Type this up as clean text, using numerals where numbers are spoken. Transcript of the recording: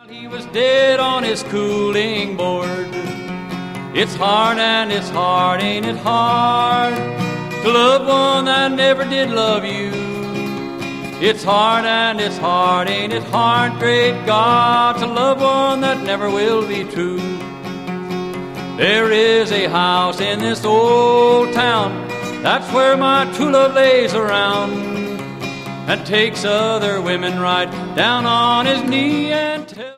He was dead on his cooling board. It's hard and it's hard, ain't it hard, to love one that never did love you. It's hard and it's hard, ain't it hard, great God, to love one that never will be true. There is a house in this old town, that's where my true love lays around, and takes other women right down on his knee and tells